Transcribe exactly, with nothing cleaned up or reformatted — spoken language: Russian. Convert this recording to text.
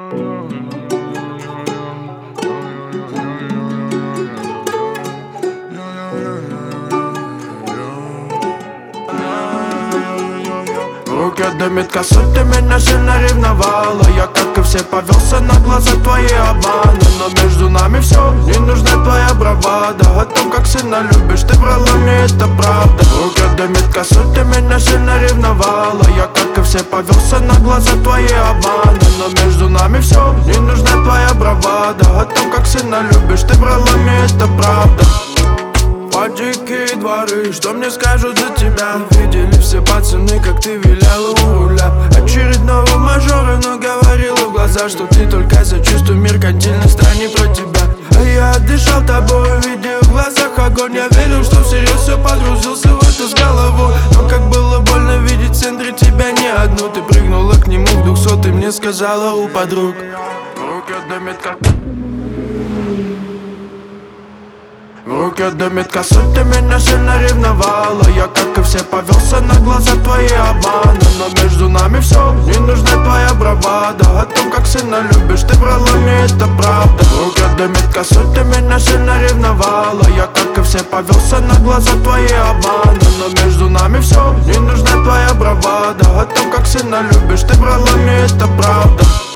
В руке дымит косой, ты меня сильно ревновала. Я, как и все, повелся на глаза твои обманы. Но между нами все, не нужна твоя бравада. О том, как сильно любишь, ты врала мне, это правда. В руке дымит косой, ты меня сильно ревновала. Я, как и все, повелся на глаза твои обманы. Но между нами все, не нужна твоя бравада. О том, как сильно любишь, ты врала мне, это правда. По дикие дворы, что мне скажут за тебя? Видели все пацаны, как ты виляла у руля очередного мажора, но говорила в глаза, что ты только за чувство меркантильной стране про тебя. А я дышал тобой, видя в глазах огонь. Я верил, что всерьез все погрузился в это с головой. Но как было больно видеть в центре тебя не одну. Ты прыгнула к нему в двухсотый, мне сказала у подруг. Руки дымит как... В руке дымит косой, ты меня сильно ревновала. Я, как и все, повелся на глаза твои обманы. Но между нами все, не нужна твоя бравада. О том, как сильно любишь, ты врала мне, это правда. В руке дымит косой, ты меня сильно ревновала. Я, как и все, повелся на глаза твои обманы. Но между нами все, не нужна твоя бравада. О том, как сильно любишь, ты врала мне, это правда.